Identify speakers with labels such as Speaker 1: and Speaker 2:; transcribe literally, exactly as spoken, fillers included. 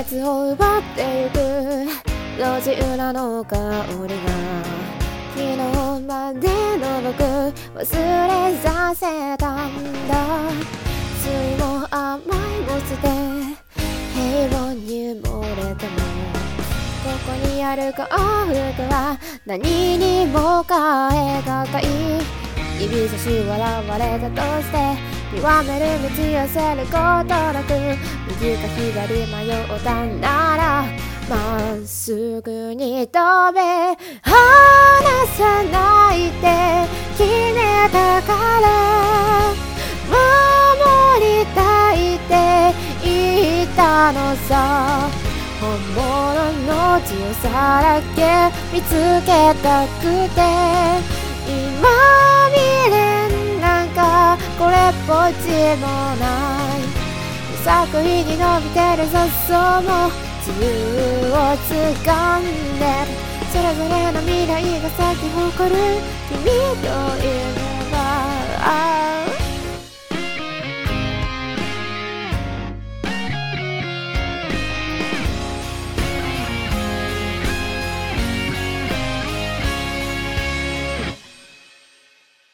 Speaker 1: つを奪ってゆく路地裏の香りが昨日までの僕忘れさせたんだ。酸いも甘いも捨て平凡に漏れてもここにある幸福は何にも代え難い。指差し笑われたとして極める道寄せることなく右か左迷ったならまっすぐに飛べ離さないって決めたから守りたいって言ったのさ。本物の強さだけ見つけたくて今未練なんかこれっぽっちもない無作為に伸びてる雑草も自由をつかんでそれぞれの未来が咲き誇る君と